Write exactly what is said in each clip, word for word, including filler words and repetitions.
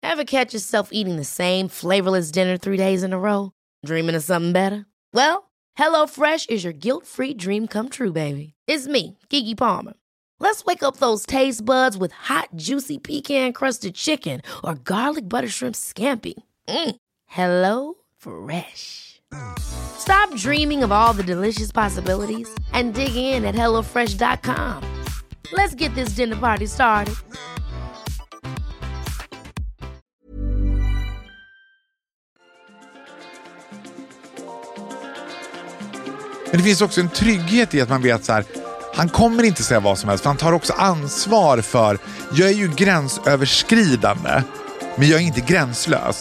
Ever catch yourself eating the same flavorless dinner three days in a row? Dreaming of something better? Well, HelloFresh is your guilt-free dream come true, baby. It's me, Keke Palmer. Let's wake up those taste buds with hot, juicy pecan-crusted chicken or garlic butter shrimp scampi. Mm. Hello Fresh. Stop dreaming of all the delicious possibilities and dig in at hello fresh dot com. Let's get this dinner party started. Men det finns också en trygghet i att man vet så här, han kommer inte säga vad som helst, för han tar också ansvar för, jag är ju gränsöverskridande, men jag är inte gränslös.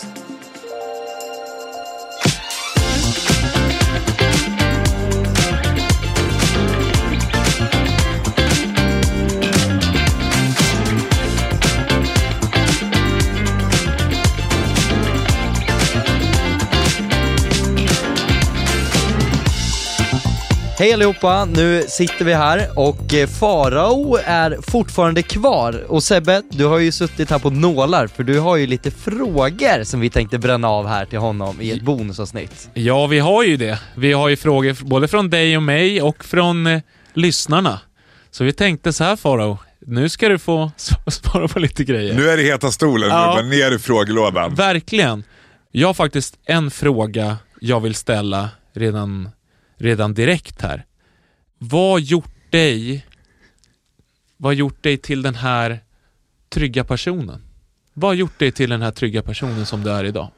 Hej allihopa, nu sitter vi här och Farao är fortfarande kvar. Och Sebbe, du har ju suttit här på nålar, för du har ju lite frågor som vi tänkte bränna av här till honom i ett bonusavsnitt. Ja, vi har ju det. Vi har ju frågor både från dig och mig och från eh, lyssnarna. Så vi tänkte så här, Farao, nu ska du få svara på lite grejer. Nu är det heta stolen, ja. Nu bara ner i frågelådan. Verkligen. Jag har faktiskt en fråga jag vill ställa redan... redan direkt här. Vad gjort dig vad gjort dig till den här trygga personen? Vad har gjort dig till den här trygga personen som du är idag?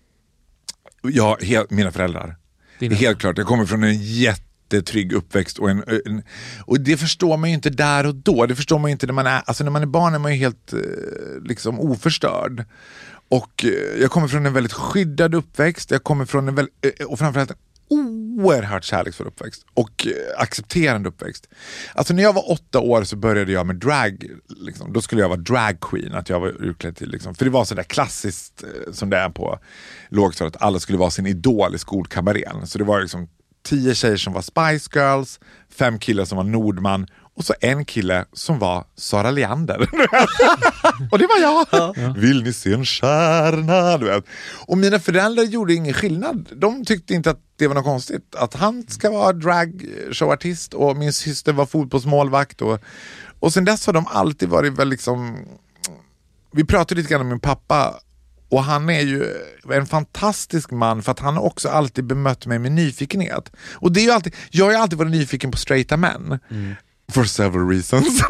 Ja, helt, mina föräldrar. Dina. Helt klart, jag kommer från en jättetrygg uppväxt och, en, en, och det förstår man ju inte där och då. Det förstår man ju inte när man är, alltså när man är barn är man ju helt liksom oförstörd. Och jag kommer från en väldigt skyddad uppväxt. Jag kommer från en väldigt, och framförallt oerhört kärleksfull uppväxt och eh, accepterande uppväxt. Alltså när jag var åtta år så började jag med drag, liksom. Då skulle jag vara drag queen, att jag var utklädd till, liksom. För det var så där klassiskt eh, som det är på lågstadiet, att alla skulle vara sin idol i skolkabarén. Så det var liksom tio tjejer som var Spice Girls, fem killar som var Nordman och så en kille som var Sara Leander. Och det var jag. Ja. Vill ni se en stjärna? Du vet. Och mina föräldrar gjorde ingen skillnad. De tyckte inte att det var något konstigt. Att han ska vara dragshowartist och min syster var fotbollsmålvakt. Och, och sen dess har de alltid varit väl liksom... Vi pratade lite grann om min pappa. Och han är ju en fantastisk man för att han har också alltid bemött mig med nyfikenhet. Och det är ju alltid... Jag har ju alltid varit nyfiken på straighta män. Mm. For several reasons.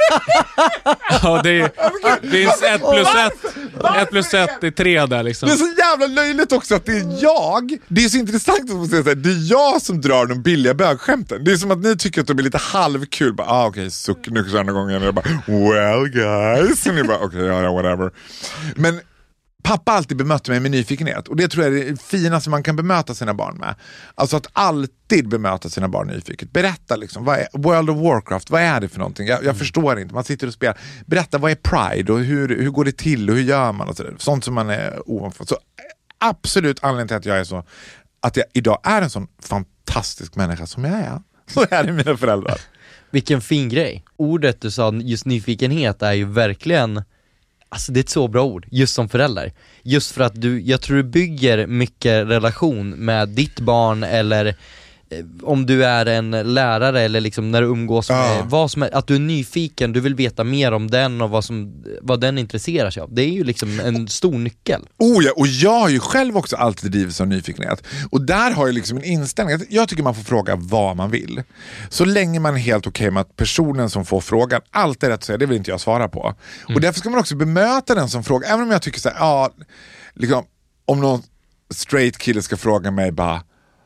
Ja, det är, det är ett plus ett. Ett plus ett är tre där liksom. Det är så jävla löjligt också att det är jag. Det är så intressant att säga så här, det är jag som drar de billiga bögskämten. Det är som att ni tycker att de är lite halvkul. Bara, ah okej, okay, suck nu andra gången. Och jag bara, well guys. Och ni bara, okej, okay, ja, whatever. Men pappa alltid bemötte mig med nyfikenhet. Och det tror jag är det finaste man kan bemöta sina barn med. Alltså att alltid bemöta sina barn nyfiket. Berätta liksom, vad är World of Warcraft? Vad är det för någonting? Jag, jag mm. förstår inte. Man sitter och spelar. Berätta, vad är Pride? Och hur, hur går det till? Och hur gör man? Och så där. Sånt som man är ovanför. Så absolut anledning till att jag är så... Att jag idag är en sån fantastisk människa som jag är. Så är det mina föräldrar. Vilken fin grej. Ordet du sa, just nyfikenhet, är ju verkligen... Alltså det är ett så bra ord, just som förälder. Just för att du, jag tror du bygger mycket relation med ditt barn, eller eh, om du är en lärare, eller liksom när du umgås med ja. vad som är, att du är nyfiken, du vill veta mer om den och vad, som, vad den intresserar sig av. Det är ju liksom en stor nyckel. Oh ja, och jag har ju själv också alltid drivits av nyfikenhet. Och där har jag liksom en inställning. Jag tycker man får fråga vad man vill. Så länge man är helt okej okay med att personen som får frågan alltid är rätt att säga, det vill inte jag svara på. Mm. Och därför ska man också bemöta den som frågar. Även om jag tycker så här, ja, liksom, om någon straight kille ska fråga mig bara,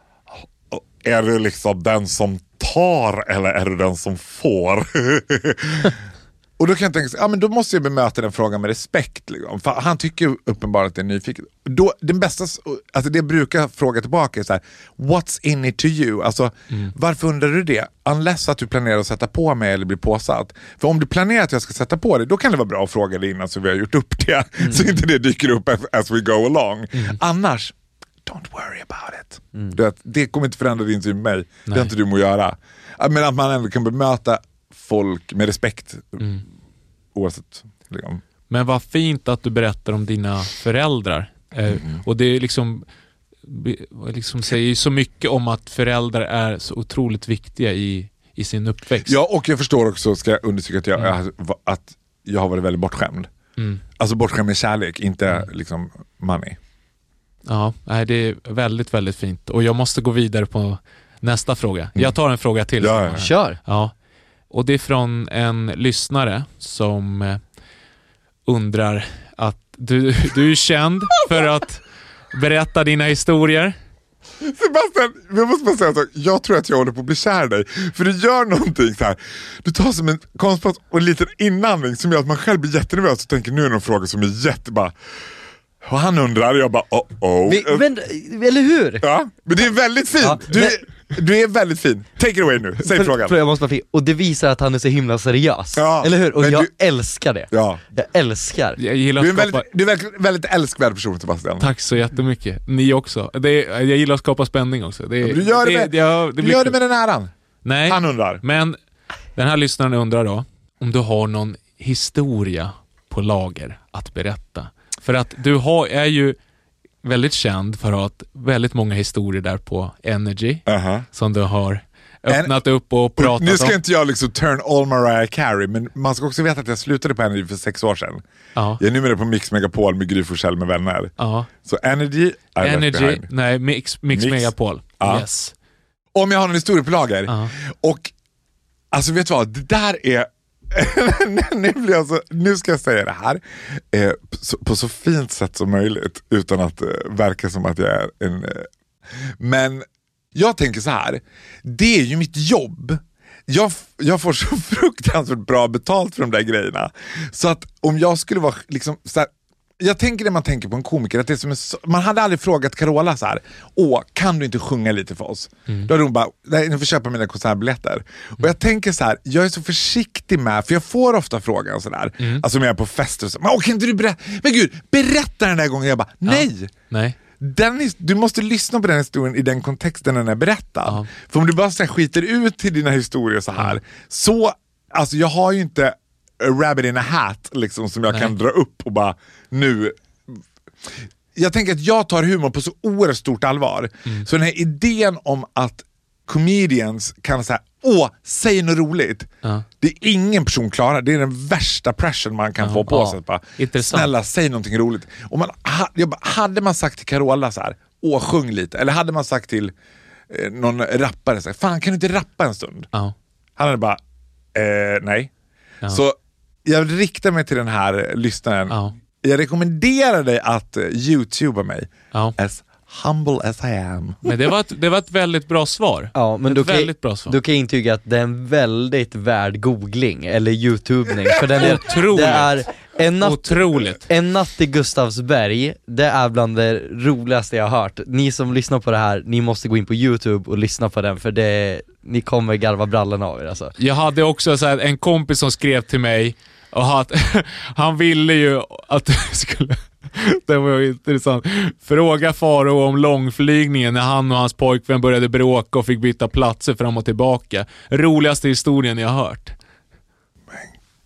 är du liksom den som tar eller är du den som får? Och då kan jag tänka så, ja men då måste jag bemöta den frågan med respekt liksom. För han tycker uppenbarligen att det är nyfiken. Då, den bästa, alltså det jag brukar fråga tillbaka är så här, what's in it to you? Alltså, mm. varför undrar du det? Unless att du planerar att sätta på mig eller bli påsatt. För om du planerar att jag ska sätta på dig, då kan det vara bra att fråga det innan så vi har gjort upp det. Mm. Så inte det dyker upp as, as we go along. Mm. Annars, don't worry about it. Mm. Det, det kommer inte förändra din syn med mig. Nej. Det är inte du må göra. Men att man ändå kan bemöta folk med respekt. Mm. Oavsett. Liksom. Men vad fint att du berättar om dina föräldrar. Eh, mm. Och det är liksom, liksom säger så mycket om att föräldrar är så otroligt viktiga i, i sin uppväxt. Ja, och jag förstår också, ska jag understryka att jag, mm. att jag har varit väldigt bortskämd. Mm. Alltså bortskämd med kärlek, inte mm. liksom money. Ja, det är väldigt, väldigt fint. Och jag måste gå vidare på nästa fråga. Mm. Jag tar en fråga till. Ja, ja. Kör. Ja. Och det är från en lyssnare som undrar att du, du är känd för att berätta dina historier. Sebastian, jag måste bara säga att jag tror att jag håller på att bli kär i dig. För du gör någonting så här. Du tar som en konstpass och en liten inandning som gör att man själv blir jättenervös och tänker nu är det någon fråga som är jättebra. Och han undrar, jag bara oh oh. Men, men eller hur? Ja, men det är väldigt fint. Ja, du, men... är, du är väldigt fin. Take it away nu, säg för, frågan. För jag måste bara, och det visar att han är så himla seriös. Ja, eller hur? Och jag du... älskar det. Ja. Jag älskar. Jag gillar du är en väldigt, du är väldigt, väldigt älskvärd person, Sebastian. Tack så jättemycket. Ni också. Det är, jag gillar att skapa spänning också. Det är, ja, du gör det, det, med, det, ja, det du gör det med den äran. Nej, han undrar. Men den här lyssnaren undrar då om du har någon historia på lager att berätta. För att du har, är ju väldigt känd för att väldigt många historier där på Energy uh-huh. som du har öppnat en, upp och pratat om. Nu ska om. inte jag liksom turn all Mariah Carey, men man ska också veta att jag slutade på Energy för sex år sedan. Uh-huh. Jag är numera på Mix Megapol med Gry Forssell med vänner. Uh-huh. Så Energy, Energy nej, Mix, Mix, Mix. Megapol. Uh-huh. Yes. Om jag har en historia på lager. Uh-huh. Och alltså vet du vad, det där är nu, blir jag så, nu ska jag säga det här eh, så, på så fint sätt som möjligt utan att eh, verka som att jag är en... Eh, men jag tänker så här, det är ju mitt jobb. Jag, jag får så fruktansvärt bra betalt för de där grejerna. Så att om jag skulle vara liksom så här, jag tänker när man tänker på en komiker att det är som en, man hade aldrig frågat Carola så här: åh, kan du inte sjunga lite för oss? Mm. Då hade hon bara, nej, ni får köpa mina konsertbiljetter. Mm. Och jag tänker så här, jag är så försiktig med, för jag får ofta frågan så där. Mm. Alltså om jag är på fester och så, men åh, kan inte du berätta? Men gud, berätta den där gången. Jag bara, nej. Ja. Nej. Den, du måste lyssna på den historien i den kontexten den är berättad. Ja. För om du bara så här, skiter ut till dina historier så här, ja. så, alltså jag har ju inte a rabbit in a hat liksom, som jag Nej. kan dra upp och bara nu. Jag tänker att jag tar humor på så oerhört stort allvar. Mm. Så den här idén om att comedians kan säga, åh, säg något roligt. Ja. Det är ingen person klarar. Det är den värsta pressen man kan ja, få på ja. sig. Bara, snälla, säg någonting roligt. Och man, jag bara, hade man sagt till Carola så här, åh, sjung lite. Eller hade man sagt till eh, någon rappare så här, fan, kan du inte rappa en stund? Ja. Han hade bara, eh, nej. Ja. Så jag riktar mig till den här lyssnaren. Ja. Jag rekommenderar dig att uh, YouTubea mig. Ja. As humble as I am. Men det var ett, det var ett väldigt bra svar. Ja, men du kan, bra svar. Du kan intyga att det är en väldigt värd googling eller YouTubning. För den är, Otroligt. Det är en natt, Otroligt. En natt i Gustavsberg. Det är bland det roligaste jag har hört. Ni som lyssnar på det här, ni måste gå in på YouTube och lyssna på den, för det, ni kommer garva brallan av er alltså. Jag hade också så här, en kompis som skrev till mig och att han ville ju att det skulle, det var ju intressant, fråga Faro om långflygningen när han och hans pojkvän började bråka och fick byta platser fram och tillbaka. Roligaste historien jag har hört. Men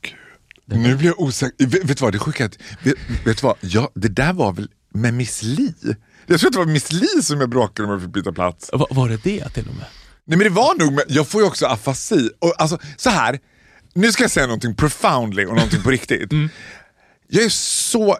gud, nu blir jag osäker. Vet, vet du vad, det är sjukt. Vet, vet du vad, ja, det där var väl med Miss Li. Jag tror att det var Miss Li som jag bråkade om jag fick byta plats. Va, var det det till och med? Nej, men det var nog, med, jag får ju också afasi. Och alltså, så här, nu ska jag säga någonting profoundly och någonting på riktigt. Mm. Jag är så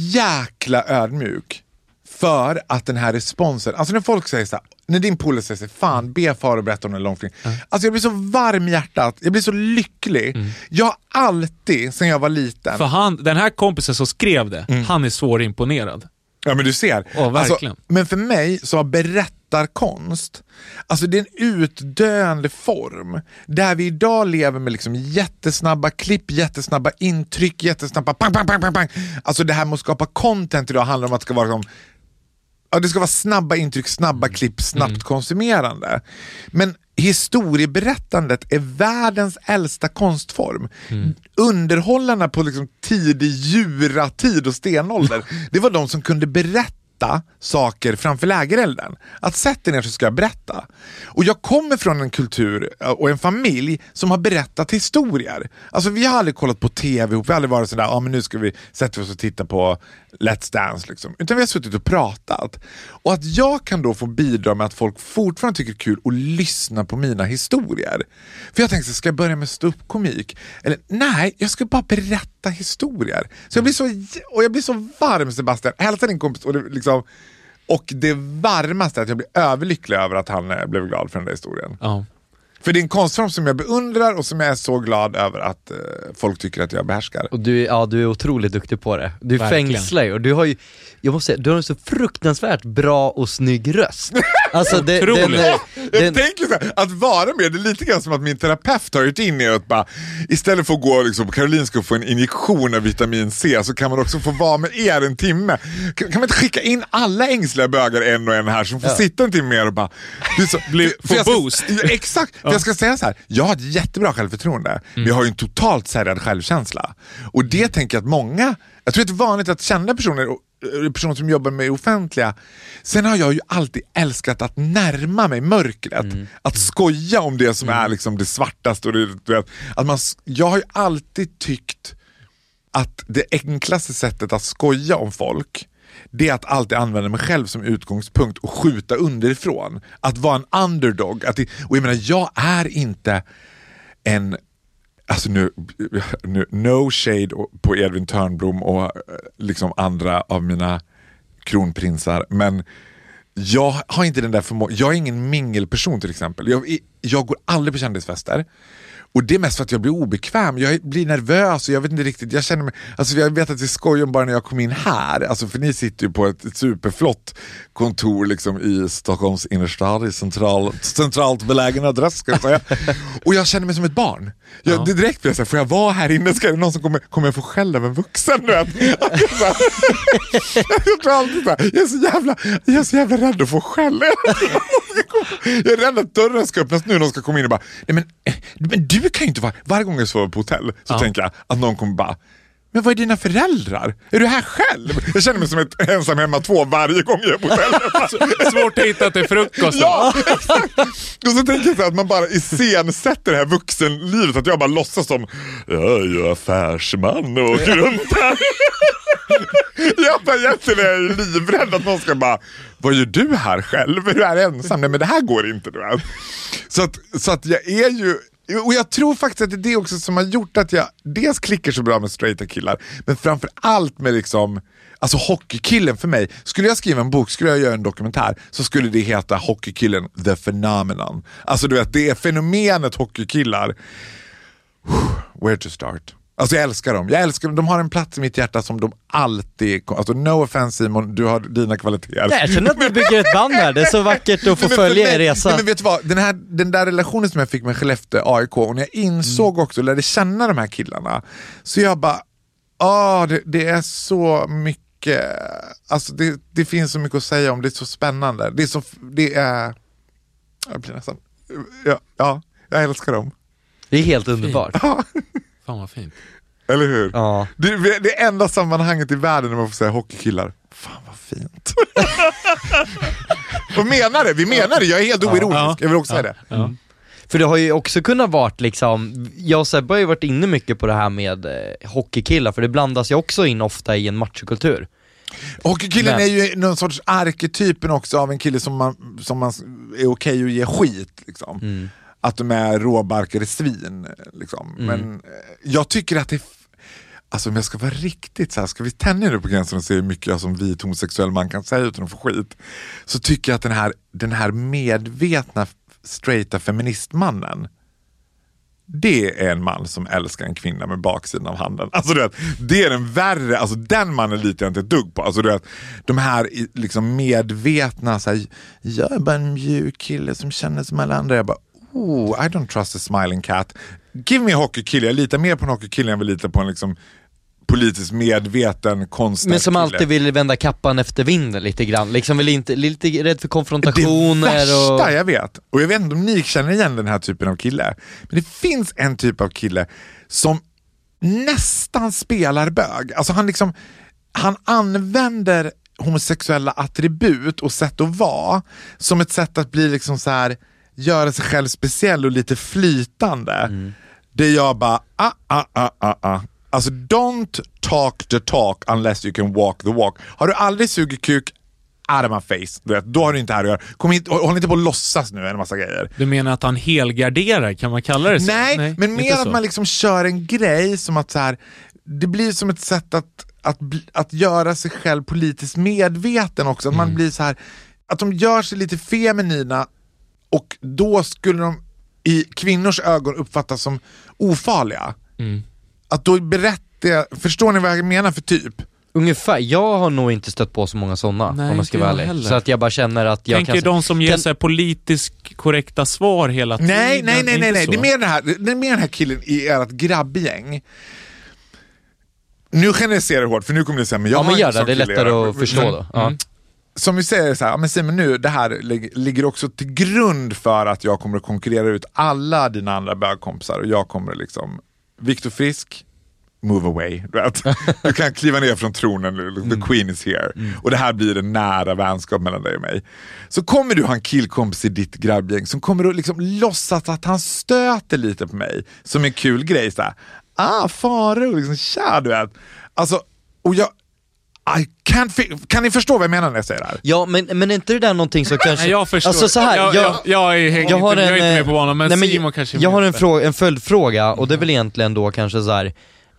jäkla ödmjuk för att den här responsen, alltså när folk säger så här, när din polare säger så här, fan, be far och berätta om den långfilm. Mm. Alltså jag blir så varm i hjärtat, jag blir så lycklig. Mm. Jag har alltid, sen jag var liten. För han, den här kompisen som skrev det, mm. han är svår imponerad. Ja, men du ser. Oh, verkligen. Alltså, men för mig så har berättarkonst, alltså det är en utdöende form där vi idag lever med liksom jättesnabba klipp, jättesnabba intryck, jättesnabba pang, pang, pang, pang, pang. Alltså det här med att skapa content idag handlar om att det ska vara som, ja, det ska vara snabba intryck, snabba mm. klipp, snabbt mm. konsumerande. Men historieberättandet är världens äldsta konstform. Mm. Underhållarna på liksom tidig djuratid och stenålder, det var de som kunde berätta berätta saker framför lägerelden. Att sätta ner så ska jag berätta. Och jag kommer från en kultur och en familj som har berättat historier. Alltså vi har aldrig kollat på tv och vi har aldrig varit sådär, ja ah, men nu ska vi sätta oss och titta på Let's Dance liksom. Utan vi har suttit och pratat. Och att jag kan då få bidra med att folk fortfarande tycker det är kul att lyssna på mina historier. För jag tänkte, ska jag börja med ståuppkomik? Eller nej, jag ska bara berätta historier. Så jag blir så, och jag blir så varm, Sebastian. Hälsa din kompis och det liksom. Och det varmaste är att jag blir överlycklig över att han blev glad för den där historien. Ja. För det är en konstform som jag beundrar och som jag är så glad över att uh, folk tycker att jag behärskar. Och du, ja, du är otroligt duktig på det. Du Verkligen. fängslar ju, och du har ju, jag måste säga, du har en så fruktansvärt bra och snygg röst. Alltså det, den, Otroligt. den, Jag tänker så här, att vara med, det är lite grann som att min terapeut har gjort in i att bara, istället för att gå liksom, Karolinska och få en injektion av vitamin C, så kan man också få vara med er en timme. Kan, kan man inte skicka in alla ängsliga bögar en och en här som får Ja. sitta en timme mer och bara du, så, Bli- för få jag ska- boost. Ja, exakt, för jag ska säga så här, jag har ett jättebra självförtroende, men jag har ju en totalt särad självkänsla. Och det tänker jag att många, jag tror att det är vanligt att kända personer och personer som jobbar med offentliga. Sen har jag ju alltid älskat att närma mig mörkret. Mm. Att skoja om det som mm. är liksom det svartaste. Och det, du vet, att man, jag har ju alltid tyckt att det enklaste sättet att skoja om folk, det är att alltid använda mig själv som utgångspunkt och skjuta underifrån. Att vara en underdog. Att det, och jag menar, jag är inte en... Alltså nu, nu, no shade på Edvin Törnblom och liksom andra av mina kronprinsar, men jag har inte den där förmågan. Jag är ingen mingelperson till exempel. Jag, jag går aldrig på kändisfester. Och det är mest för att jag blir obekväm. Jag blir nervös och jag vet inte riktigt. Jag känner mig, alltså jag vet att det skojar bara när jag kom in här. Alltså för ni sitter ju på ett, ett superflott kontor liksom i Stockholms innerstad, i central, centralt belägen adress, ska jag säga. Och jag känner mig som ett barn. Jag, Ja. Det direkt blir jag såhär, får jag vara här inne? Ska det någon som kommer, kommer jag få skäll av en vuxen? Du vet? Jag tror alltid såhär, jag är så jävla, jag är så jävla rädd att få skäll. Jag är rädd att dörren ska öppnas nu och någon ska komma in och bara, nej men, men du kan ju inte vara, varje gång jag sover på hotell så Ja. tänker jag att någon kommer bara, men vad är dina föräldrar? Är du här själv? Jag känner mig som ett ensam hemma två varje gång jag är på hotellet. Svårt att hitta till frukost. Ja, exakt. Och så tänker jag så att man bara iscensätter det här vuxenlivet, att jag bara låtsas som, ja, jag är affärsman och åker runt här. Jag bara egentligen är livrädd att någon ska bara, vad gör du här själv? Är du här ensam? Nej men det här går inte, du vet. Så att, så att jag är ju, och jag tror faktiskt att det är det också som har gjort att jag dels klickar så bra med straighta killar, men framför allt med liksom, alltså hockeykillen för mig. Skulle jag skriva en bok, skulle jag göra en dokumentär, så skulle det heta Hockeykillen The Phenomenon. Alltså du vet, det är fenomenet hockeykillar. Where to start? Alltså jag älskar dem. Jag älskar dem. De har en plats i mitt hjärta som de alltid... Alltså no offense Simon, du har dina kvaliteter. Nej, jag känner att vi bygger ett band här. Det är så vackert att få men följa mig, er resa. Nej, men vet du vad? Den, här, den där relationen som jag fick med Skellefteå A I K, och när jag insåg också, lärde känna de här killarna, så jag bara, ah, det, det är så mycket, alltså det, det finns så mycket att säga om, det är så spännande. Det är så, det är, jag blir nästan, ja, ja jag älskar dem. Det är helt underbart. Fan vad fint. Eller hur? Ja. Det, det är enda sammanhanget i världen när man får säga hockeykillar. Fan vad fint. Och menar det, vi menar det, jag är helt oironisk. Ja. Jag vill också Ja. säga det. Ja. För det har ju också kunnat varit liksom, jag och Sebbe har ju varit inne mycket på det här med eh, hockeykillar, för det blandas ju också in ofta i en machokultur. Hockeykillen Men- är ju någon sorts arketypen också av en kille som man, som man är okej att ge skit liksom. Mm. Att de är råbarkade svin liksom. Mm. Men eh, jag tycker att det är f- alltså om jag ska vara riktigt så här, ska vi tänja nu på gränsen och se hur mycket jag som vit homosexuell man kan säga utan att få skit, så tycker jag att den här, den här medvetna straighta feministmannen, det är en man som älskar en kvinna med baksidan av handen. Alltså du vet, det är den värre, alltså den mannen litar jag inte ett dugg på. Alltså du vet, de här liksom medvetna så här, jag är bara en mjuk kille som känner som alla andra. Jag bara, oh, I don't trust a smiling cat. Give me a hockeykille, jag litar mer på en hockeykille än jag litar på en liksom politiskt medveten konstnär. Men som alltid vill vända kappan efter vinden lite grann, liksom vill inte, lite rädd för det konfrontationer värsta och... jag vet, och jag vet inte om ni känner igen den här typen av kille, men det finns en typ av kille som nästan spelar bög. Alltså han liksom, han använder homosexuella attribut och sätt att vara som ett sätt att bli liksom så här, göra sig själv speciell och lite flytande. Mm. Det jag bara ah, ah, ah, ah, ah. Alltså don't talk the talk unless you can walk the walk. Har du aldrig sugit kuk, out of my face, du vet, då har du inte här att göra. Kom inte, håll inte på att låtsas nu en massa grejer. Du menar att han helgarderar, kan man kalla det så? Nej, Nej men mer att man liksom kör en grej som att så här, det blir som ett sätt att, att, att göra sig själv politiskt medveten också. Att mm. man blir så här, att de gör sig lite feminina och då skulle de i kvinnors ögon uppfattas som ofarliga. Mm. Att då berätta, förstår ni vad jag menar för typ? Ungefär, jag har nog inte stött på så många sådana, om man ska vara ärlig. Så att jag bara känner att jag tänker kan... de som ger kan... sig politiskt korrekta svar hela tiden. Nej, nej, nej, nej, nej. Det är mer det här, det är mer den här killen i ert grabbgäng. Nu generaliserar det hårt, för nu kommer det säga, men jag ja, men gör det, det är lättare att mm. förstå då. Ja. Mm. Som vi säger så här, ja, men Simon, nu, det här ligger också till grund för att jag kommer att konkurrera ut alla dina andra bögkompisar och jag kommer liksom, Viktor Frisk, move away, right? Du kan kliva ner från tronen, the mm. queen is here. Mm. Och det här blir en nära vänskap mellan dig och mig. Så kommer du ha en killkompis i ditt grabbgäng som kommer att liksom låtsas att han stöter lite på mig som en kul grej, så här. Ah, Faro, liksom, tja, du vet. Alltså, och jag I can't fi- kan ni förstå vad jag menar när jag säger det här? Ja, men, men är inte det där någonting som kanske... Nej, jag förstår. Alltså så här, jag, jag, jag, är, jag, jag, har en, jag är inte med på banan, men, nej, men Simon kanske... Jag har en, fråga, en följdfråga, och det är väl egentligen då kanske så här.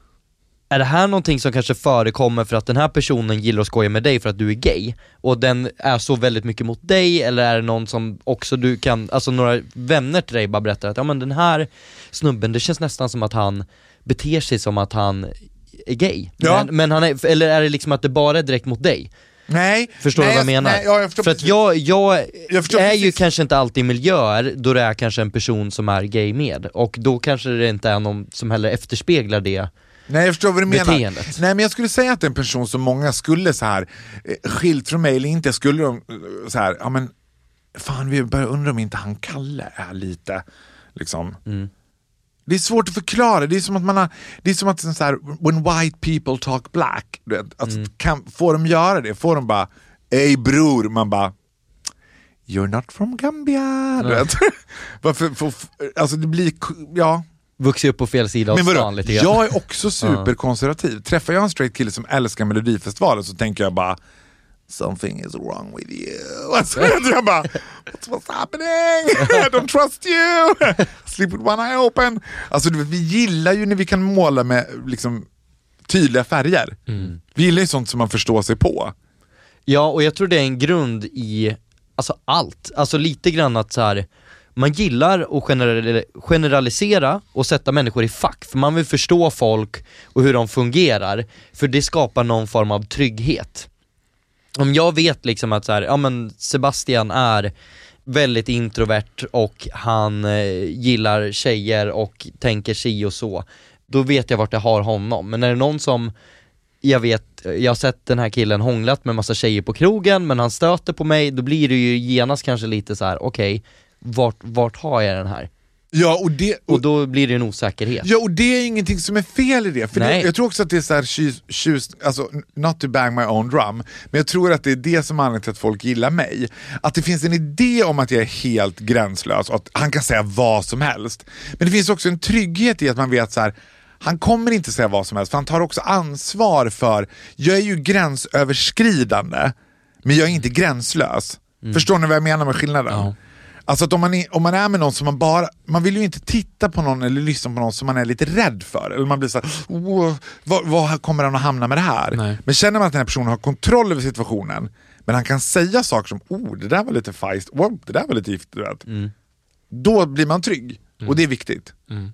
Är det här någonting som kanske förekommer för att den här personen gillar att skoja med dig för att du är gay? Och den är så väldigt mycket mot dig? Eller är det någon som också du kan... Alltså några vänner till dig bara berättar att ja, men den här snubben, det känns nästan som att han beter sig som att han är gay. Ja. Men, men han är, eller är det liksom att det bara är direkt mot dig? Nej. Förstår nej, du vad jag menar? Nej, ja, jag för att jag, jag, jag är ju kanske inte alltid i miljöer då det är kanske en person som är gay med. Och då kanske det inte är någon som heller efterspeglar det. Nej, jag förstår vad du menar. Beteendet. Nej, men jag skulle säga att det är en person som många skulle så här skilt från mig eller inte, skulle de så här, ja men fan, vi börjar undra om inte han Kalle är lite liksom. Mm. Det är svårt att förklara. Det är som att man har, det är som att så här, when white people talk black, alltså, mm. kan, får de göra det? Får de bara, ey bror, man bara, you're not from Gambia. Mm. Varför, för, alltså det blir, ja. Vuxit upp på fel sida av stan lite grann. Jag är också superkonservativ. Träffar jag en straight kille som älskar Melodifestivalen så tänker jag bara, something is wrong with you. Alltså, jag bara, what's, what's happening? I don't trust you. Sleep with one eye open. Alltså du vet, vi gillar ju när vi kan måla med liksom tydliga färger. Mm. Vi gillar ju sånt som man förstår sig på. Ja, och jag tror det är en grund i alltså allt. Alltså lite grann att så här, man gillar att general- generalisera och sätta människor i fack. För man vill förstå folk och hur de fungerar. För det skapar någon form av trygghet. Om jag vet liksom att så här, ja men Sebastian är väldigt introvert och han eh, gillar tjejer och tänker si och så, då vet jag vart jag har honom. Men är det någon som jag vet, jag har sett den här killen hånglat med massa tjejer på krogen, men han stöter på mig, då blir det ju genast kanske lite så här: okej, okay, vart, vart har jag den här? Ja, och, det, och, och då blir det en osäkerhet. Ja, och det är ingenting som är fel i det. För det, jag tror också att det är så här tjus, tjus, alltså, not to bang my own drum, men jag tror att det är det som anledning till att folk gillar mig. Att det finns en idé om att jag är helt gränslös och att han kan säga vad som helst. Men det finns också en trygghet i att man vet så här, han kommer inte säga vad som helst, för han tar också ansvar för, jag är ju gränsöverskridande, men jag är inte gränslös. Mm. Förstår ni vad jag menar med skillnaden? Ja. Alltså att om man, är, om man är med någon som man bara, man vill ju inte titta på någon eller lyssna på någon som man är lite rädd för. Eller man blir så här, oh, vad, vad kommer han att hamna med det här? Nej. Men känner man att den här personen har kontroll över situationen, men han kan säga saker som, oh, det där var lite feist, oh, det där var lite gift, du vet. Mm. Då blir man trygg. Mm. Och det är viktigt. Mm.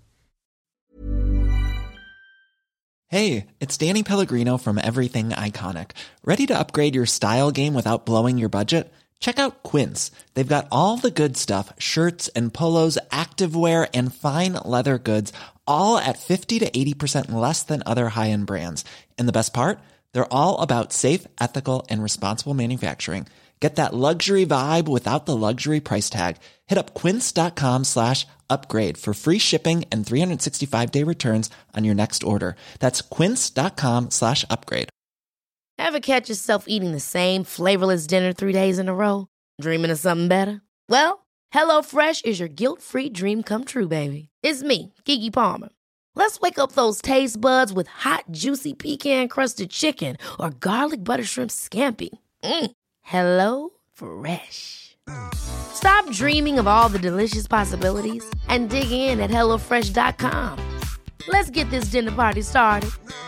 Hey, it's Danny Pellegrino from Everything Iconic. Ready to upgrade your style game without blowing your budget? Check out Quince. They've got all the good stuff, shirts and polos, activewear, and fine leather goods, all at fifty to eighty percent less than other high-end brands. And the best part? They're all about safe, ethical, and responsible manufacturing. Get that luxury vibe without the luxury price tag. Hit up quince.com slash upgrade for free shipping and three sixty-five day returns on your next order. That's quince.com slash upgrade. Ever catch yourself eating the same flavorless dinner three days in a row? Dreaming of something better? Well, HelloFresh is your guilt-free dream come true, baby. It's me, Keke Palmer. Let's wake up those taste buds with hot, juicy pecan-crusted chicken or garlic butter shrimp scampi. Mm. Hello Fresh. Stop dreaming of all the delicious possibilities and dig in at hello fresh dot com. Let's get this dinner party started.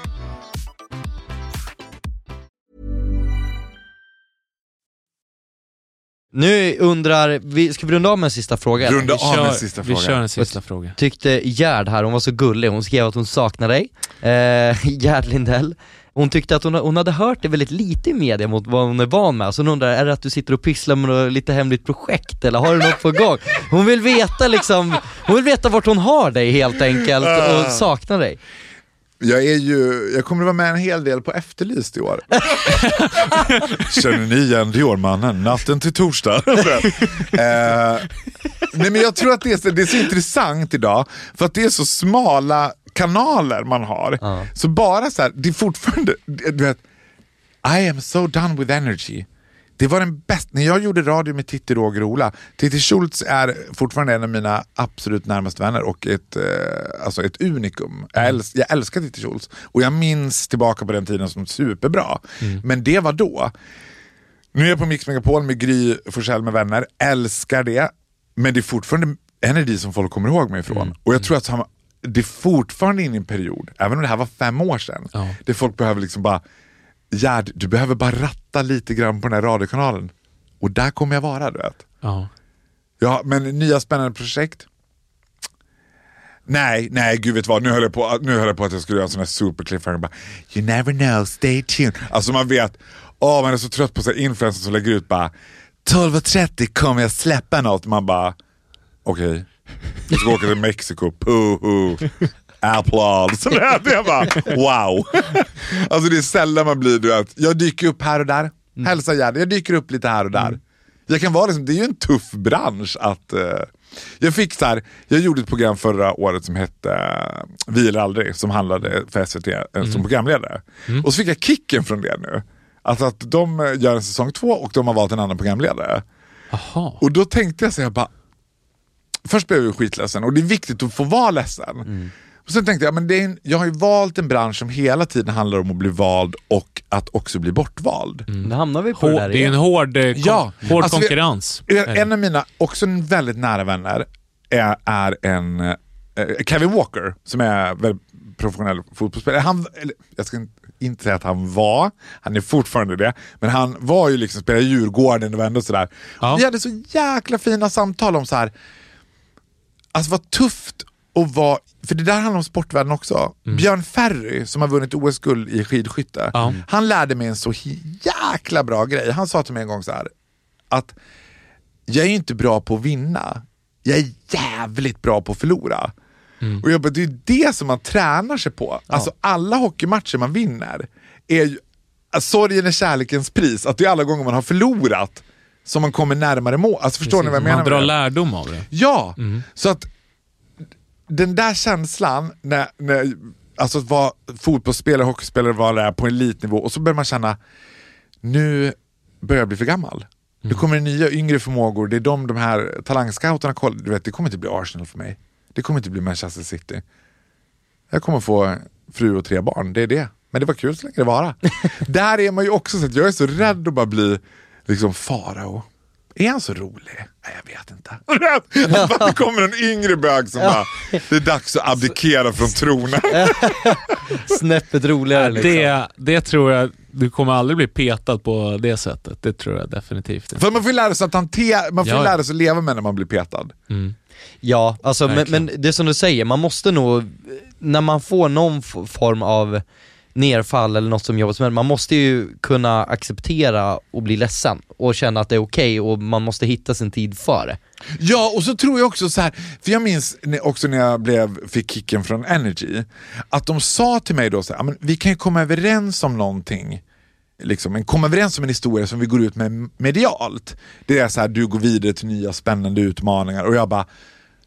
Nu undrar vi, ska vi runda av med en sista fråga? Runda Vi av med kör, en sista vi fråga. kör en sista fråga. Tyckte Gerd här, hon var så gullig, hon skrev att hon saknar dig, eh, Gerd Lindell. Hon tyckte att hon, hon hade hört det väldigt lite i media mot vad hon är van med. Så hon undrar, är det att du sitter och pysslar med något lite hemligt projekt eller har du något på gång? Hon vill veta liksom, hon vill veta vart hon har dig helt enkelt och saknar dig. Jag är ju, jag kommer att vara med en hel del på Efterlyst i år. Känner ni igen Diormannen? Natten till torsdag. eh, nej men jag tror att det är, så, det är så intressant idag. För att det är så smala kanaler man har. Ja. Så bara så här, det är fortfarande, du vet, I am so done with energy. Det var den bästa, när jag gjorde radio med Titti, Roger och Ola. Titti Schultz är fortfarande en av mina absolut närmaste vänner och ett, eh, alltså ett unikum. Jag, äls- jag älskar Titti Schultz och jag minns tillbaka på den tiden som superbra. Mm. Men det var då. Nu är jag på Mix Megapol med Gry Forssell med vänner, älskar det. Men det är fortfarande energi som folk kommer ihåg mig ifrån. Mm. Och jag tror att han, det är fortfarande in i en period, även om det här var fem år sedan, ja. Där folk behöver liksom bara, Gerd, du behöver bara ratta lite grann på den här radiokanalen. Och där kommer jag vara, du vet. Ja. Ja, men nya spännande projekt. Nej, nej, gud vet vad. Nu höll jag på, nu höll jag på att jag skulle göra en sån här super cliffhanger. Bara, you never know, stay tuned. Alltså man vet, åh, man är så trött på så här influencers som lägger ut bara tolv och trettio kommer jag släppa något. Man bara, okej. Okay. Vi ska åka till Mexiko. Puhu. Applåd. Så det jag bara, wow. Alltså det är sällan man blir, du vet. Jag dyker upp här och där. Mm. Hälsa gärna. Jag dyker upp lite här och där. Mm. Jag kan vara liksom, det är ju en tuff bransch att... Uh, jag fick så här, jag gjorde ett program förra året som hette uh, Vi eller aldrig, som handlade för S V T uh, mm. som programledare. Mm. Och så fick jag kicken från det nu. Alltså att de uh, gör en säsong två och de har valt en annan programledare. Aha. Och då tänkte jag så jag bara... Först blev jag skitledsen och det är viktigt att få vara ledsen. Mm. Och sen tänkte jag, men det är en, jag har ju valt en bransch som hela tiden handlar om att bli vald och att också bli bortvald. Mm. Då hamnar vi på Hår, det där Det är en hård, eh, kom, ja, hård alltså konkurrens. Vi, en av mina, också en väldigt nära vänner är, är en eh, Kevin Walker som är väldigt professionell fotbollsspelare. Han, eller, jag ska inte säga att han var, han är fortfarande det, men han var ju liksom spelade i Djurgården och vände och sådär. Ja. Vi hade så jäkla fina samtal om så här, alltså vad tufft och vad, för det där handlar om sportvärlden också. Mm. Björn Ferry som har vunnit O S-guld i skidskytte. Mm. Han lärde mig en så jäkla bra grej. Han sa till mig en gång så här att jag är inte bra på att vinna. Jag är jävligt bra på att förlora. Mm. Och jag bara, det är det som man tränar sig på. Ja. Alltså alla hockeymatcher man vinner är ju, sorgen är kärlekens pris. Att det är alla gånger man har förlorat som man kommer närmare mål. Alltså förstår Precis, ni vad jag menar? Man drar lärdom av det. Ja, mm. Så att den där känslan när, när alltså att vara fotbollsspelare, hockeyspelare, var där på en elitnivå och så börjar man känna nu börjar jag bli för gammal. Mm. Nu kommer det nya yngre förmågor, det är de, de här talangscouterna kollar, du vet, det kommer inte bli Arsenal för mig. Det kommer inte bli Manchester City. Jag kommer få fru och tre barn, det är det. Men det var kul så länge det vara. Där är man ju också så att jag är så rädd att bara bli liksom farao. Är han så rolig? Nej, jag vet inte. Att det kommer en yngre bög som bara, det är dags att abdikera från tronen. Snäppet roligare liksom. Det, det tror jag, du kommer aldrig bli petad på det sättet. Det tror jag definitivt inte. För man får lära sig att hantera, man får ja. lära sig att leva med när man blir petad. Mm. Ja, alltså men, men det är som du säger, man måste nog, när man får någon f- form av nerfall eller något som jobbas med, man måste ju kunna acceptera och bli ledsen och känna att det är okej okay, och man måste hitta sin tid för det. Ja, och så tror jag också så här, för jag minns också när jag blev, fick kicken från Energy, att de sa till mig då så här, men vi kan ju komma överens om någonting, liksom, en komma överens om en historia som vi går ut med medialt. Det är så här, du går vidare till nya spännande utmaningar och jag bara,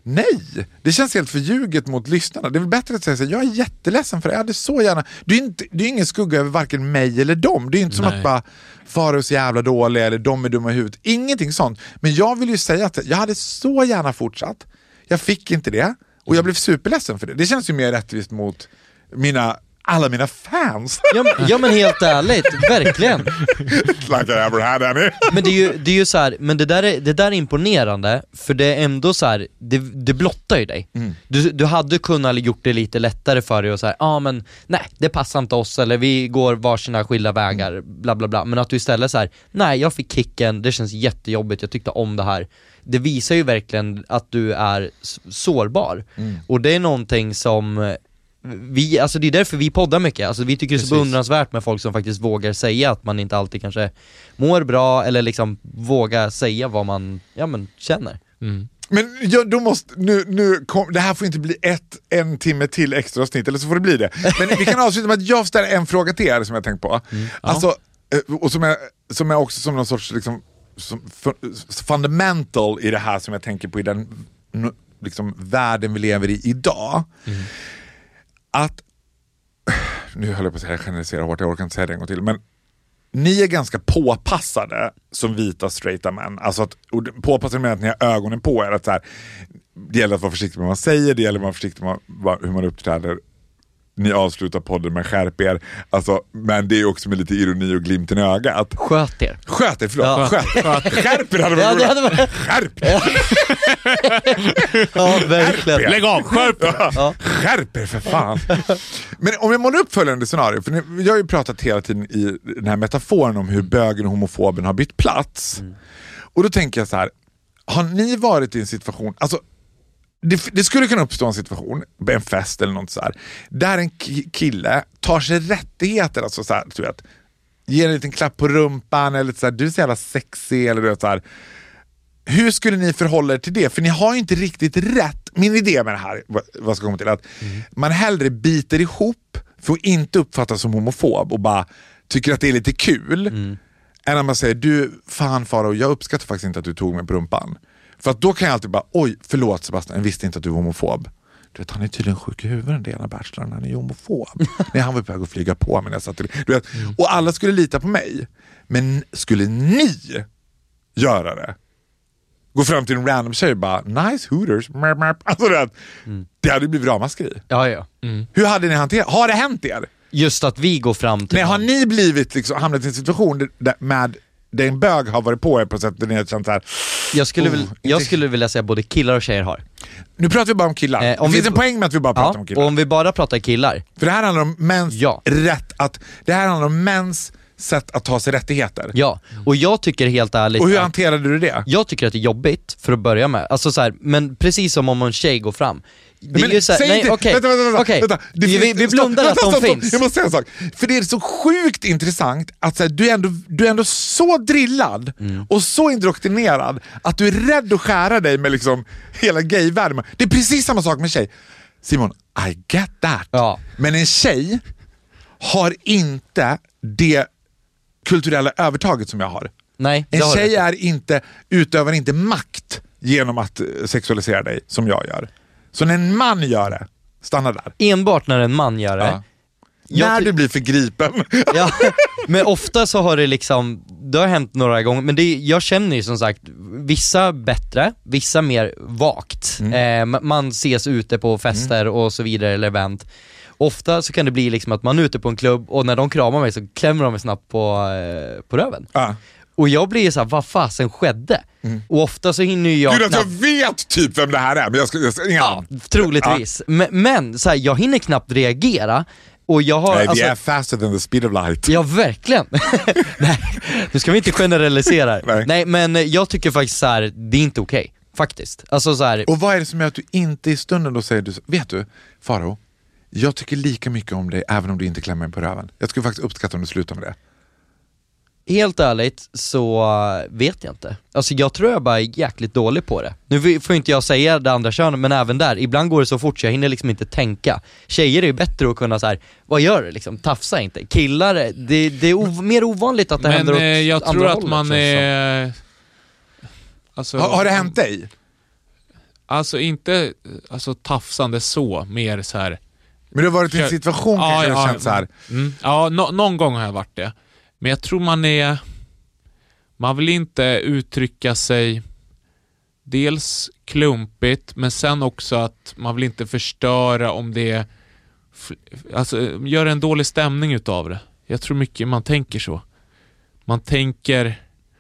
Nej, det känns helt förljuget mot lyssnarna. Det är väl bättre att säga så här, jag är jätteledsen för det. Jag hade så gärna... Det är, inte, det är ingen skugga över varken mig eller dem. Det är inte som Nej. att bara Faro är så jävla dålig eller de är dumma i huvudet. Ingenting sånt. Men jag vill ju säga att jag hade så gärna fortsatt. Jag fick inte det. Och jag blev superledsen för det. Det känns ju mer rättvist mot mina... alla mina fans. Ja, men- ja men helt ärligt, verkligen. Like I ever had any. Men det är ju, det är ju så här, men det där är, det där är imponerande. För det är ändå så här, det, det blottar ju dig. Mm. du, du hade kunnat gjort det lite lättare för dig och så här, ja ah, men nej, det passar inte oss. Eller vi går varsina skilda vägar, Mm. bla bla bla. Men att du istället så här, nej jag fick kicken, det känns jättejobbigt, jag tyckte om det här. Det visar ju verkligen att du är s- sårbar. Mm. Och det är någonting som vi, alltså det är därför vi poddar mycket. Alltså vi tycker det är så Precis. beundransvärt med folk som faktiskt vågar säga att man inte alltid kanske mår bra, eller liksom våga säga vad man, ja men, känner. Mm. Men jag, då måste, nu, nu kom, det här får inte bli ett, en timme till extra avsnitt, eller så får det bli det. Men vi kan avsluta med att jag ställer en fråga till er som jag tänkt på. Mm. Alltså, eh, och som är, som är också som någon sorts liksom, som, fu- fundamental i det här som jag tänker på i den n- liksom, världen vi lever i idag. Mm. Att, nu höll jag på att säga generalisera hårt, jag orkar inte säga det en gång till, men ni är ganska påpassade som vita straighta män. Alltså att, och påpassade med att ni har ögonen på er. Att så här, det gäller att vara försiktig med vad man säger, det gäller att vara försiktig med vad, hur man uppträder. Ni avslutar podden med skärp er. Alltså, men det är också med lite ironi och glimten i ögat. Sköt er. Sköt er, förlåt. Ja. Skärp, skärp er hade Ja, varit det bra. hade varit... Skärp! Ja, verkligen. Lägg av, skärp dig! Ja. Skärp er för fan. Men om jag målar upp följande scenario, för ni, jag har ju pratat hela tiden i den här metaforen om hur bögen och homofoben har bytt plats. Mm. Och då tänker jag så här, har ni varit i en situation, alltså det, det skulle kunna uppstå en situation, en fest eller något så här, där en ki- kille tar sig rättigheter, alltså så här, du vet, ger en liten klapp på rumpan eller så här, du är så jävla sexig eller du vet så här. Hur skulle ni förhålla er till det? För ni har ju inte riktigt rätt. Min idé med det här, vad vad ska komma till, att mm. man hellre biter ihop för att inte uppfattas som homofob och bara tycker att det är lite kul, mm. än att man säger, du, fan Faro, jag uppskattar faktiskt inte att du tog mig på rumpan. För att då kan jag alltid bara, oj, förlåt Sebastian, jag visste inte att du var homofob. Du vet, han är tydligen sjuk i huvudet, den ena bachelorn, han är ju homofob. Nej, han var på väg att flyga på mig när jag satt i, du vet, mm. och alla skulle lita på mig. Men skulle ni göra det? Gå fram till en random tjej och bara, nice hooters, märp, märp. Alltså det, mm. det hade blivit ramaskri. Ja, ja. Mm. Hur hade ni hanterat? Har det hänt er? Just att vi går fram till Nej, har honom. ni blivit liksom, hamnat i en situation där, med där en bög har varit på er på ett sätt där ni har känt så här. Jag skulle, Oh, väl, inte- jag skulle vilja säga både killar och tjejer har. Nu pratar vi bara om killar. Eh, om det finns vi- en poäng med att vi bara pratar Ja, om killar. och om vi bara pratar killar. För det här handlar om mäns Ja. rätt att, det här handlar om mäns sätt att ta sig rättigheter. Ja, och jag tycker helt ärligt Och hur att- hanterade du det? jag tycker att det är jobbigt för att börja med. Alltså så här, men precis som om en tjej går fram. Det är Men ju så här, säg nej inte- okej, vänta, vänta, vänta, okej. vänta. Det vi, finns- vi blundar stopp, att de stopp, stopp, finns. Jag måste säga en sak. För det är så sjukt intressant att så här, du, är ändå, du är ändå så drillad Mm. och så indoktrinerad att du är rädd att skära dig med liksom hela gayvärlden. Det är precis samma sak med tjej. Simon, I get that. Ja. Men en tjej har inte det kulturella övertaget som jag har. Nej, det En har tjej du. är inte, utövar inte makt genom att eh, sexualisera dig som jag gör. Så när en man gör det, stanna där. Enbart när en man gör det. Ja. Jag När ty- du blir förgripen. Ja, men ofta så har det liksom, det har hänt några gånger, men det, jag känner ju som sagt, vissa bättre, vissa mer vagt. Mm. Eh, ma- man ses ute på fester mm. och så vidare, eller event. Ofta så kan det bli liksom att man är ute på en klubb och när de kramar mig så klämmer de mig snabbt på, eh, på röven. Ja. Och jag blir så här, vad fasen skedde? Mm. Och ofta så hinner ju jag Gud, att jag knappt, vet typ vem det här är, men jag ska, jag ska inga ja, troligtvis. Men, men så här, jag hinner knappt reagera. Och jag har, Nej, vi alltså, är faster than the speed of light. ja, verkligen. Nej, nu ska vi inte generalisera. Nej. Nej, men jag tycker faktiskt så här, det är inte okej. Faktiskt. Alltså så här, Och vad är det som gör att du inte i stunden då säger, du, vet du, Faro, jag tycker lika mycket om dig även om du inte klämmer mig på röven. Jag skulle faktiskt uppskatta om du slutar med det. helt ärligt så uh, vet jag inte. Alltså jag tror jag bara är jäkligt dålig på det. Nu vi- får inte jag säga det andra könet, men även där, ibland går det så fort så jag hinner liksom inte tänka. Tjejer är ju bättre att kunna så här, vad gör du liksom? Tafsa inte. Killar, det, det är ov- mer ovanligt att det Men händer åt eh, jag andra tror att hållet, man känns det som. är... Alltså, Har, har det hänt dig? alltså inte alltså tafsande så, mer så här. Men du har varit i en situation ja, kanske ja, ja, känt så här. Mm, ja, no, någon gång har jag varit det. Men jag tror man är man vill inte uttrycka sig dels klumpigt, men sen också att man vill inte förstöra om det alltså gör en dålig stämning utav det. Jag tror mycket man tänker så. Man tänker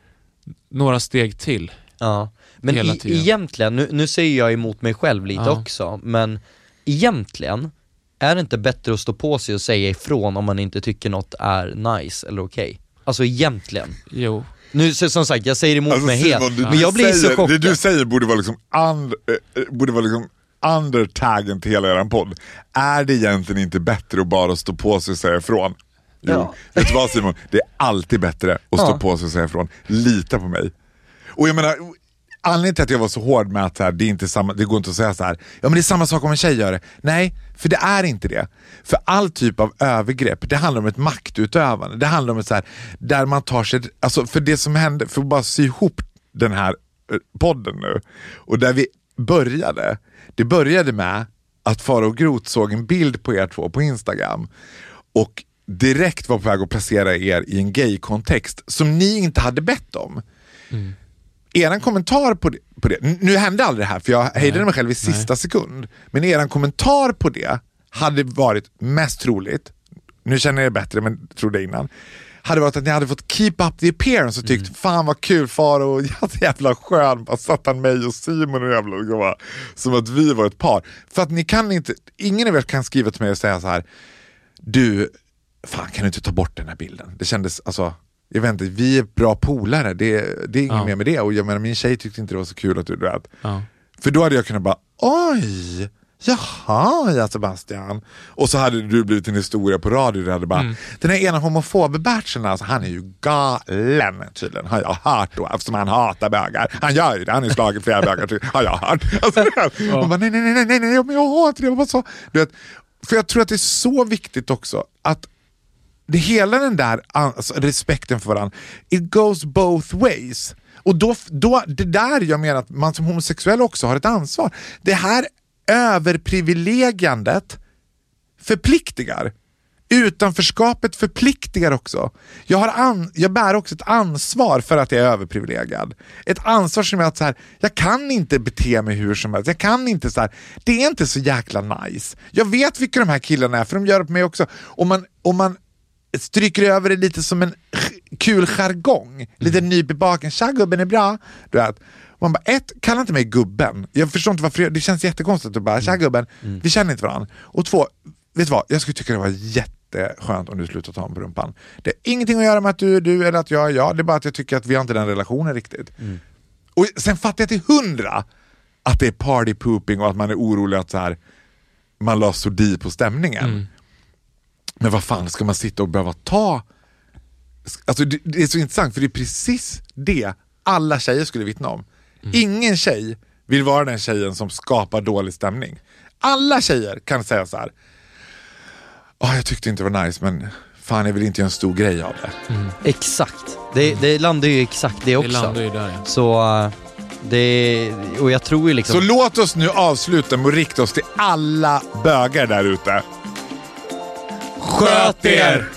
några steg till. Ja, men i, egentligen, nu, nu säger jag emot mig själv lite ja. också, men egentligen är det inte bättre att stå på sig och säga ifrån om man inte tycker något är nice eller okej? Okay? Alltså egentligen. Jo. Nu som sagt, jag säger emot alltså, mig Simon, helt, du, men du jag blir säger, så chockad. Det du säger borde vara liksom, and, äh, borde vara liksom undertaggen till hela eran podd. Är det egentligen inte bättre att bara stå på sig och säga ifrån? Jo, ja. Vet du vad Simon? Det är alltid bättre att ja. stå på sig och säga ifrån. Lita på mig. Och jag menar, anledningen till att jag var så hård med att här, det, är inte samma, det går inte att säga så här. Ja men det är samma sak om en tjej gör det. Nej, för det är inte det. För all typ av övergrepp, det handlar om ett maktutövande. Det handlar om ett så här, där man tar sig, alltså för det som hände, för att bara sy ihop den här podden nu. Och där vi började, det började med att Faro och Groth såg en bild på er två på Instagram. Och direkt var på väg att placera er i en gay-kontext som ni inte hade bett om. Mm. Eran kommentar på det, på det, nu hände aldrig det här för jag hejdade mig själv i sista Nej. sekund, men eran kommentar på det hade varit mest troligt, nu känner jag det bättre men trodde innan, hade varit att ni hade fått keep up the appearance och tyckt, mm. fan vad kul far och jävla skön, bara satt han mig och Simon och jävla gumma, som att vi var ett par. För att ni kan inte, ingen av er kan skriva till mig och säga så här: du, fan kan du inte ta bort den här bilden? Det kändes, alltså jag vet inte, vi är bra polare, det, det är inget ja. mer med det. Och jag menar, min tjej tyckte inte det var så kul att du är ja. För då hade jag kunnat bara, oj, jaha, ja Sebastian. Och så hade du blivit en historia på radio där hade bara, mm. den här ena homofobe bachelorn, alltså, han är ju galen tydligen, har jag hört då, eftersom han hatar bögar. Han gör ju det, han är slagit flera bögar tydligen, har jag hört. Alltså, ja. Och bara, nej, nej, nej, nej, nej, men jag hatar det. Jag bara så, du vet, för jag tror att det är så viktigt också att det hela den där alltså, respekten för varandra, it goes both ways. Och då, då, det där jag menar att man som homosexuell också har ett ansvar. Det här överprivilegiandet förpliktigar. Utanförskapet förpliktigar också. Jag, har an, jag bär också ett ansvar för att jag är överprivilegierad. Ett ansvar som är att så här, jag kan inte bete mig hur som helst. Jag kan inte så här, det är inte så jäkla nice. Jag vet vilka de här killarna är, för de gör det på mig också. Och man, och man stryker över det lite som en kul jargong. Mm. Lite nyp i baken. Tja, gubben är bra. Du vet. Man bara, ett, kalla inte mig gubben. Jag förstår inte varför, det känns jättekonstigt att bara, tja gubben, mm. vi känner inte varandra. Och två, vet du vad, jag skulle tycka det var jätteskönt om du slutar ta mig på rumpan. Det är ingenting att göra med att du är du eller att jag är jag. Det är bara att jag tycker att vi har inte den relationen riktigt. Mm. Och sen fattar jag till hundra att det är party pooping och att man är orolig att så här, man la sodi på stämningen. Mm. Men vad fan ska man sitta och behöva ta? Alltså det, det är så intressant, för det är precis det alla tjejer skulle vittna om. Mm. Ingen tjej vill vara den tjejen som skapar dålig stämning. Alla tjejer kan säga så här: åh, jag tyckte inte det var nice, men fan, jag vill inte göra en stor grej av det. Mm. Exakt. Det, det landar ju exakt det också. Det landar ju där, ja. Så uh, det, och jag tror ju liksom... Så låt oss nu avsluta med att rikta oss till alla bögar där ute. Sköt er!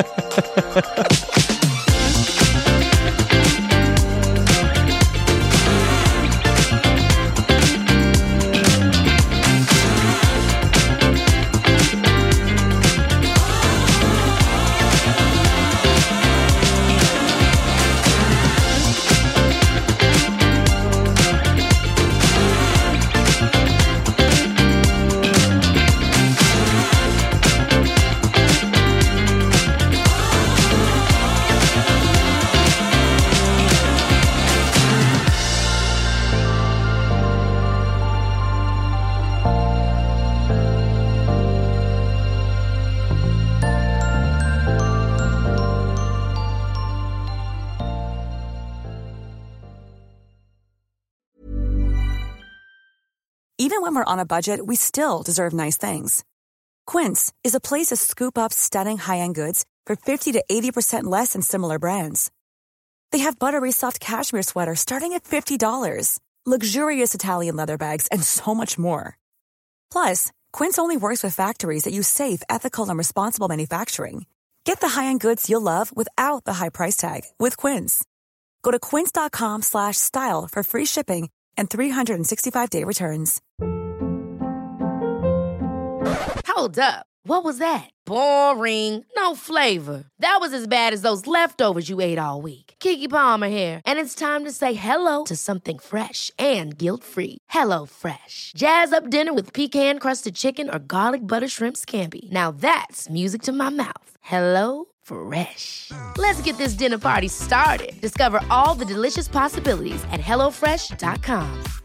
Even when we're on a budget, we still deserve nice things. Quince is a place to scoop up stunning high-end goods for fifty to eighty percent less than similar brands. They have buttery soft cashmere sweaters starting at fifty dollars, luxurious Italian leather bags, and so much more. Plus, Quince only works with factories that use safe, ethical, and responsible manufacturing. Get the high-end goods you'll love without the high price tag with Quince. Go to quince.com slash style for free shipping and three sixty-five day returns. Hold up. What was that? Boring. No flavor. That was as bad as those leftovers you ate all week. Keke Palmer here, and it's time to say hello to something fresh and guilt-free. Hello Fresh. Jazz up dinner with pecan-crusted chicken or garlic butter shrimp scampi. Now that's music to my mouth. Hello Fresh. Let's get this dinner party started. Discover all the delicious possibilities at hello fresh dot com.